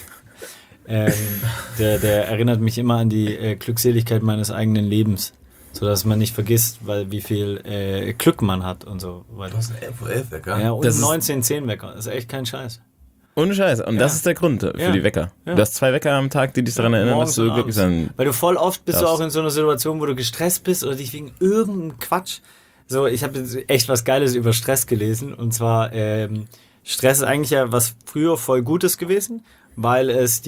Der erinnert mich immer an die Glückseligkeit meines eigenen Lebens, sodass man nicht vergisst, wie viel Glück man hat und so weiter. Du hast einen 11:11 Uhr Wecker? Ja, und 19:10 Wecker. Das ist echt kein Scheiß. Ohne Scheiß. Und das ist der Grund für die Wecker. Ja. Du hast 2 Wecker am Tag, die dich daran erinnern, dass du glücklich sein. Weil du voll oft bist du auch in so einer Situation, wo du gestresst bist oder dich wegen irgendeinem Quatsch. So, ich habe jetzt echt was Geiles über Stress gelesen. Und zwar, Stress ist eigentlich ja was früher voll Gutes gewesen, weil es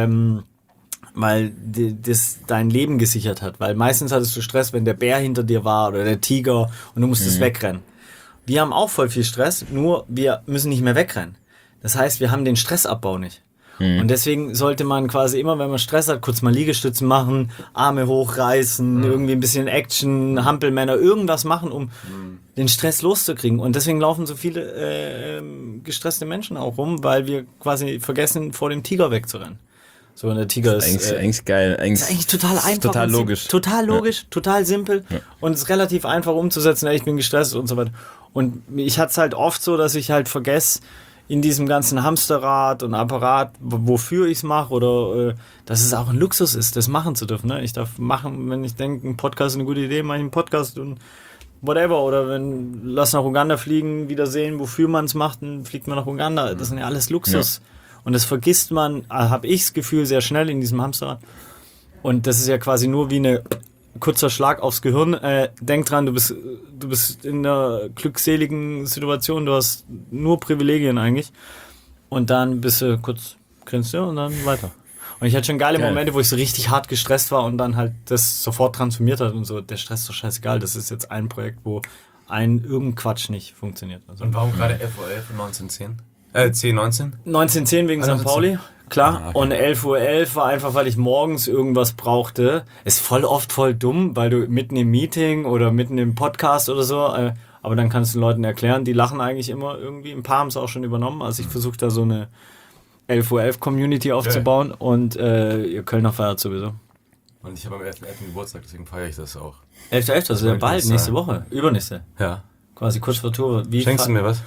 das dein Leben gesichert hat. Weil meistens hattest du Stress, wenn der Bär hinter dir war oder der Tiger und du musstest wegrennen. Wir haben auch voll viel Stress, nur wir müssen nicht mehr wegrennen. Das heißt, wir haben den Stressabbau nicht. Und deswegen sollte man quasi immer, wenn man Stress hat, kurz mal Liegestützen machen, Arme hochreißen, irgendwie ein bisschen Action, Hampelmänner, irgendwas machen, um den Stress loszukriegen. Und deswegen laufen so viele gestresste Menschen auch rum, weil wir quasi vergessen, vor dem Tiger wegzurennen. So, und der Tiger ist eigentlich geil. Ist eigentlich total einfach. Total logisch. Total logisch, total simpel. Ja. Und es ist relativ einfach umzusetzen, ich bin gestresst und so weiter. Und ich hatte es halt oft so, dass ich halt vergesse, in diesem ganzen Hamsterrad und Apparat, wofür ich es mache oder dass es auch ein Luxus ist, das machen zu dürfen. Ne? Ich darf machen, wenn ich denke, ein Podcast ist eine gute Idee, mache ich einen Podcast und whatever. Oder wenn, lass nach Uganda fliegen, wieder sehen, wofür man es macht, dann fliegt man nach Uganda. Das sind ja alles Luxus. Ja. Und das vergisst man, habe ich das Gefühl, sehr schnell in diesem Hamsterrad. Und das ist ja quasi nur wie ein kurzer Schlag aufs Gehirn. Denk dran, du bist in einer glückseligen Situation, du hast nur Privilegien eigentlich. Und dann bist du kurz, grinst du und dann weiter. Und ich hatte schon geile Momente, wo ich so richtig hart gestresst war und dann halt das sofort transformiert hat und so, der Stress ist doch scheißegal, das ist jetzt ein Projekt, wo irgendein Quatsch nicht funktioniert. Also, und warum gerade FO11 und 1910? 10:19? 19:10 wegen St. Pauli, klar. Okay. Und 11:11 Uhr war einfach, weil ich morgens irgendwas brauchte. Ist voll oft voll dumm, weil du mitten im Meeting oder mitten im Podcast oder so, aber dann kannst du den Leuten erklären, die lachen eigentlich immer irgendwie. Ein paar haben es auch schon übernommen. Also ich versuche da so eine 11:11 Uhr Community aufzubauen und ihr Kölner feiert sowieso. Und ich habe am 11.11. Geburtstag, deswegen feiere ich das auch. 11.11., das ist ja bald, nächste Woche, übernächste. Ja. Quasi kurz vor Tour. Schenkst du mir was?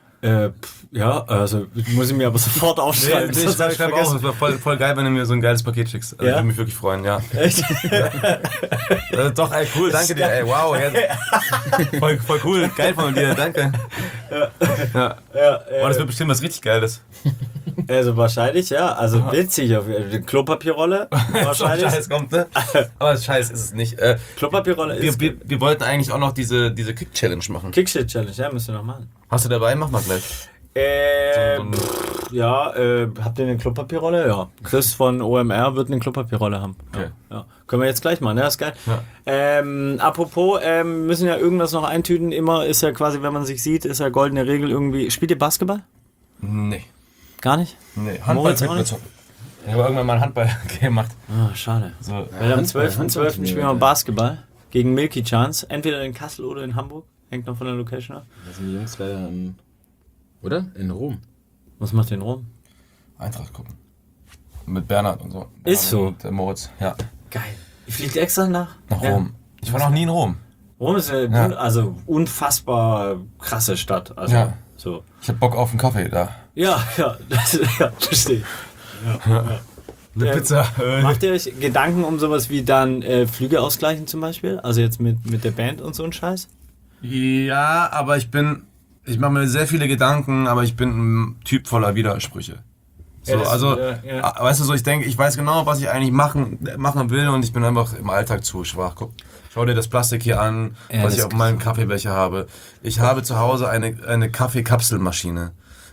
Ja, also muss ich mir aber sofort aufschreiben. Nee, das ich vergessen. Es war voll geil, wenn du mir so ein geiles Paket schickst. Also, würde mich wirklich freuen, ja. Echt? Ja. Doch, ey, cool, danke dir, ey, wow. Ja. Voll cool, geil von dir, danke. Ja. Oh, das wird bestimmt was richtig Geiles. Also wahrscheinlich, ja. Also witzig. Auf die Klopapierrolle wahrscheinlich. Scheiß kommt, ne? Aber Scheiß ist es nicht. Klopapierrolle ist... Wir wollten eigentlich auch noch diese Kick-Challenge machen. Kick-Challenge, ja, müssen wir noch machen. Hast du dabei? Mach mal gleich. Habt ihr eine Klopapierrolle? Ja. Chris von OMR wird eine Klopapierrolle haben. Okay. Ja. Können wir jetzt gleich machen, ja, ist geil. Ja. Apropos, müssen ja irgendwas noch eintüten. Immer ist ja quasi, wenn man sich sieht, ist ja goldene Regel irgendwie. Spielt ihr Basketball? Nee. Gar nicht? Nee, Handball mit mir. Ich habe irgendwann mal ein Handball gemacht. Ah, schade. So. Weil am 12.12. spielen wir Basketball gegen Milky Chance. Entweder in Kassel oder in Hamburg. Hängt noch von der Location ab. Das sind die Jungs leider oder? In Rom. Was macht ihr in Rom? Eintracht gucken. Mit Bernhard und so. Ist so. Und Moritz, ja. Geil. Ihr fliegt extra nach Rom. Ich war noch nie in Rom. Rom ist also unfassbar krasse Stadt. Also, so. Ich hab Bock auf einen Kaffee da. Ja, verstehe ich. Ja. Eine Pizza. Macht ihr euch Gedanken um sowas wie dann Flüge ausgleichen zum Beispiel? Also jetzt mit der Band und so ein Scheiß? Ja, aber ich mache mir sehr viele Gedanken, aber ich bin ein Typ voller Widersprüche. So, weißt du, so ich weiß genau, was ich eigentlich machen will und ich bin einfach im Alltag zu schwach. Guck, schau dir das Plastik hier an, was ich auf meinem Kaffeebecher habe. Ich habe zu Hause eine Kaffeekapselmaschine.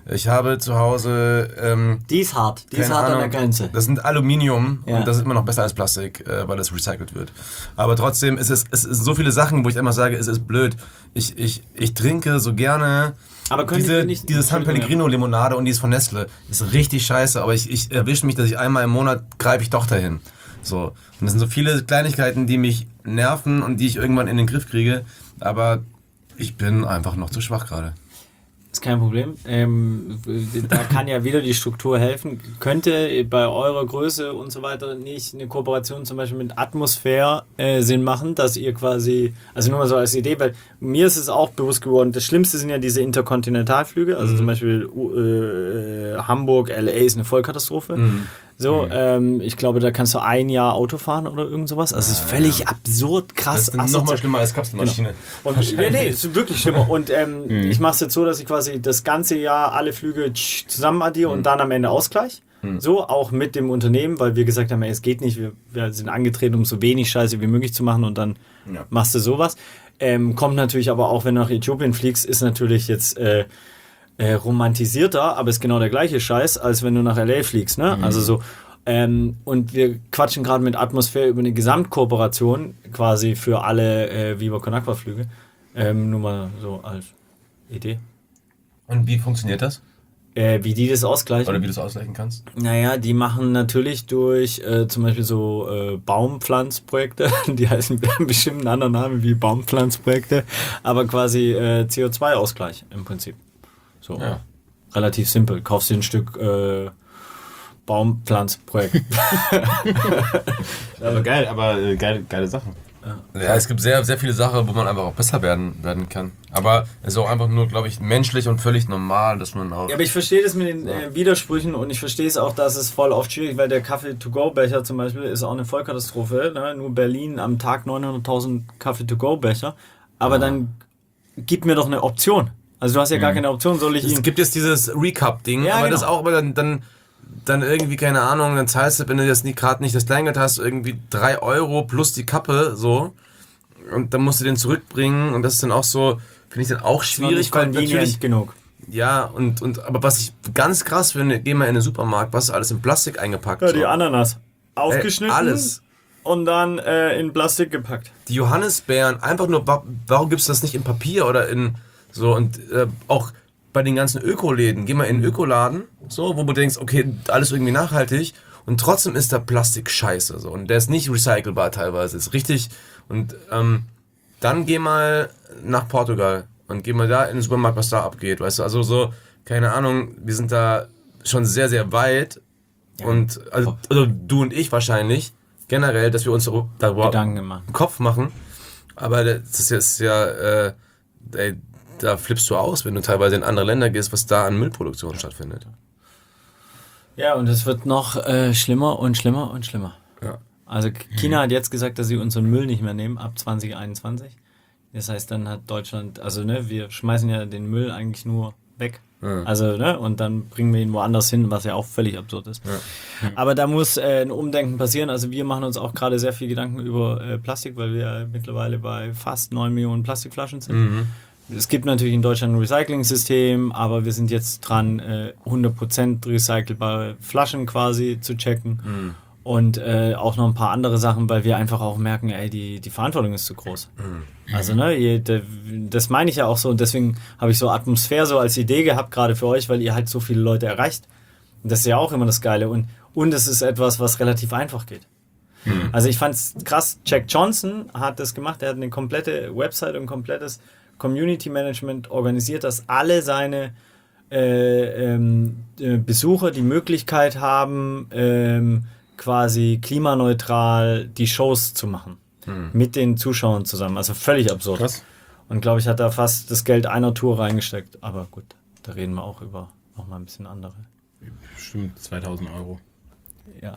Ich habe zu Hause Die ist hart. Die ist keine hart an Ahnung, der Grenze. das sind Aluminium Ja. und das ist immer noch besser als Plastik, weil das recycelt wird. Aber trotzdem es sind so viele Sachen, wo ich immer sage, es ist blöd. Ich trinke so gerne Aber können wir nicht- diese San Pellegrino Limonade und die ist von Nestle. Ist richtig scheiße, aber ich erwische mich, dass ich einmal im Monat greife ich doch dahin. So. Und das sind so viele Kleinigkeiten, die mich nerven und die ich irgendwann in den Griff kriege. Aber ich bin einfach noch zu schwach gerade. Ist kein Problem. Da kann ja wieder die Struktur helfen. Könnte bei eurer Größe und so weiter nicht eine Kooperation zum Beispiel mit Atmosphäre Sinn machen, dass ihr quasi, also nur mal so als Idee, weil mir ist es auch bewusst geworden, das Schlimmste sind ja diese Interkontinentalflüge, also zum Beispiel Hamburg, LA ist eine Vollkatastrophe. So, ich glaube, da kannst du ein Jahr Auto fahren oder irgend sowas. Also es ist völlig absurd, krass. Das ist nochmal schlimmer als Kapselmaschine. Und, nee, es ist wirklich schlimmer. Und ich mache es jetzt so, dass ich quasi das ganze Jahr alle Flüge zusammen addiere und dann am Ende Ausgleich. So, auch mit dem Unternehmen, weil wir gesagt haben, ey, es geht nicht, wir sind angetreten, um so wenig Scheiße wie möglich zu machen und dann machst du sowas. Kommt natürlich aber auch, wenn du nach Äthiopien fliegst, ist natürlich jetzt romantisierter, aber ist genau der gleiche Scheiß, als wenn du nach LA fliegst, ne? Also so. Und wir quatschen gerade mit Atmosphäre über eine Gesamtkooperation quasi für alle Viva Con Agua Flüge. Nur mal so als Idee. Und wie funktioniert das? Wie die das ausgleichen? Oder wie du es ausgleichen kannst? Naja, die machen natürlich durch zum Beispiel so Baumpflanzprojekte, die heißen bestimmt einen anderen Namen wie Baumpflanzprojekte, aber quasi CO2-Ausgleich im Prinzip. So, Ja. relativ simpel. Kaufst dir ein Stück Baumpflanzprojekt. Aber geile Sachen. Ja, es gibt sehr, sehr viele Sachen, wo man einfach auch besser werden kann. Aber es ist auch einfach nur, glaube ich, menschlich und völlig normal, dass man auch... Ja, aber ich verstehe das mit den Widersprüchen und ich verstehe es auch, dass es voll oft schwierig, weil der Kaffee-to-go-Becher zum Beispiel ist auch eine Vollkatastrophe. Ne? Nur Berlin am Tag 900.000 Kaffee-to-go-Becher. Aber dann gib mir doch eine Option. Also du hast ja gar keine Option, soll ich Es ihn... gibt jetzt dieses Recap-Ding, Ja, aber genau. das auch, aber dann irgendwie, keine Ahnung, dann zahlst du, wenn du jetzt gerade nicht das Kleingeld hast, irgendwie 3 Euro plus die Kappe, so. Und dann musst du den zurückbringen und das ist dann auch so, finde ich dann auch Noch schwierig, nicht weil convenient natürlich, genug. ja, aber was ich ganz krass finde, geh mal in den Supermarkt, was ist alles in Plastik eingepackt? Ja, so. die Ananas. Aufgeschnitten alles. und dann in Plastik gepackt. Die Johannisbeeren, einfach nur, warum gibt's das nicht in Papier oder in so und auch bei den ganzen Ökoläden, geh mal in einen Ökoladen, so, wo du denkst, okay, alles irgendwie nachhaltig und trotzdem ist da Plastik scheiße, so, und der ist nicht recycelbar teilweise, ist richtig, und dann geh mal nach Portugal und geh mal da in den Supermarkt, was da abgeht, weißt du, also so, keine Ahnung, wir sind da schon sehr, sehr weit und, also du und ich wahrscheinlich, generell, dass wir uns darüber Gedanken gemacht. im Kopf machen, aber das ist ja, ey, da flippst du aus, wenn du teilweise in andere Länder gehst, was da an Müllproduktion stattfindet. Ja, und es wird noch schlimmer und schlimmer und schlimmer. Ja. Also China hat jetzt gesagt, dass sie unseren Müll nicht mehr nehmen ab 2021. Das heißt, dann hat Deutschland, also ne, wir schmeißen ja den Müll eigentlich nur weg. Also, ne, und dann bringen wir ihn woanders hin, was ja auch völlig absurd ist. Ja. Aber da muss ein Umdenken passieren. Also wir machen uns auch gerade sehr viel Gedanken über Plastik, weil wir mittlerweile bei fast 9 Millionen Plastikflaschen sind. Es gibt natürlich in Deutschland ein Recycling-System, aber wir sind jetzt dran, 100% recycelbare Flaschen quasi zu checken. Und auch noch ein paar andere Sachen, weil wir einfach auch merken, ey, die Verantwortung ist zu groß. Also, ne, das meine ich ja auch so und deswegen habe ich so Atmosphäre so als Idee gehabt, gerade für euch, weil ihr halt so viele Leute erreicht. Und das ist ja auch immer das Geile. Und es ist etwas, was relativ einfach geht. Also ich fand's krass, Jack Johnson hat das gemacht, er hat eine komplette Website und ein komplettes Community Management organisiert, dass alle seine Besucher die Möglichkeit haben, quasi klimaneutral die Shows zu machen. Mit den Zuschauern zusammen. Also völlig absurd. Krass. Und glaube ich, hat da fast das Geld einer Tour reingesteckt. Aber gut, da reden wir auch über noch mal ein bisschen andere. Bestimmt 2000 Euro. Ja.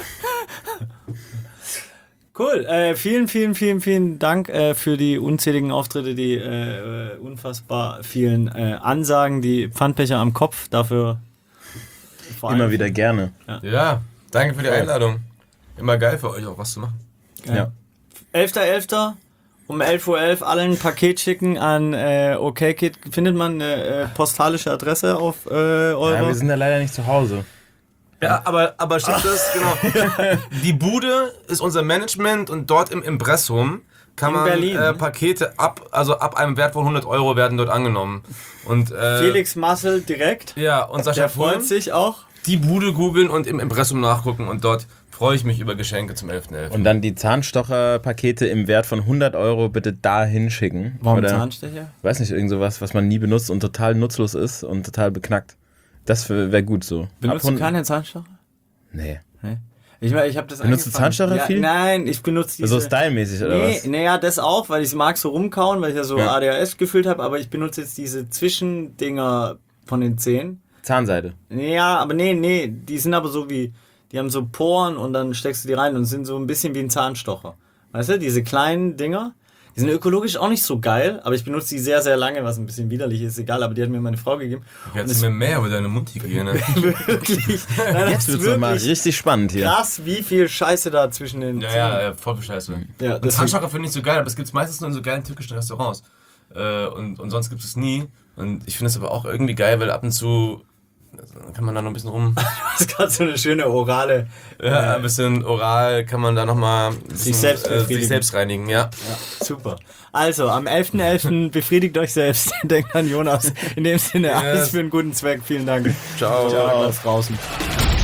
Cool. Vielen Dank für die unzähligen Auftritte, die unfassbar vielen Ansagen, die Pfandbecher am Kopf. Dafür vor allem Immer wieder gerne. Ja, danke für die Einladung. Immer geil für euch auch was zu machen. Ja. 11.11. um 11:11 Uhr alle ein Paket schicken an OKKid. Findet man eine postalische Adresse auf eure? Ja, wir sind ja leider nicht zu Hause. Ja, aber stimmt das? Genau. Die Bude ist unser Management und dort im Impressum kann In man Berlin, ne? Pakete ab einem Wert von 100 € werden dort angenommen. Und, Felix Massel direkt. Ja, und Sascha Der freut Fulm, sich auch. die Bude googeln und im Impressum nachgucken und dort freue ich mich über Geschenke zum 11.11. Und dann die Zahnstocher-Pakete im Wert von 100 € bitte da hinschicken. Warum Oder, Zahnstecher? weiß nicht, irgend sowas, was man nie benutzt und total nutzlos ist und total beknackt. Das wäre gut so. Benutzt Ab du keine Zahnstocher? Nee. Nee. Ich meine, ich habe das Benutzt du angefangen. Zahnstocher viel? Nein, ich benutze diese... So stylmäßig oder was? Naja, das auch, weil ich es mag so rumkauen, weil ich ja so ADHS gefühlt habe, aber ich benutze jetzt diese Zwischendinger von den Zähnen. Zahnseide. Ja, aber nee, die sind aber so wie, die haben so Poren und dann steckst du die rein und sind so ein bisschen wie ein Zahnstocher. Weißt du, diese kleinen Dinger, die sind ökologisch auch nicht so geil, aber ich benutze die sehr, sehr lange, was ein bisschen widerlich ist, egal, aber die hat mir meine Frau gegeben. Jetzt mir mehr über deine Mundhygiene. Wirklich, nein, Jetzt wird's nochmal richtig spannend hier. krass, wie viel Scheiße da zwischen den Ja, voll viel Scheiße. Ja, Und deswegen- Zahnstocher finde ich so geil, aber es gibt es meistens nur in so geilen türkischen Restaurants. Und sonst gibt es nie. Und ich finde es aber auch irgendwie geil, weil ab und zu kann man da noch ein bisschen rum. Das ist gerade so eine schöne orale. Ja, ein bisschen oral kann man da nochmal Sich selbst befriedigen. sich selbst reinigen, ja. Super. Also, am 11.11. befriedigt euch selbst. Denkt an Jonas. In dem Sinne, alles für einen guten Zweck. Vielen Dank. Ciao. Ciao. Bis draußen.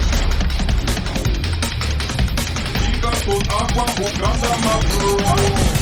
Viva con agua, con casa,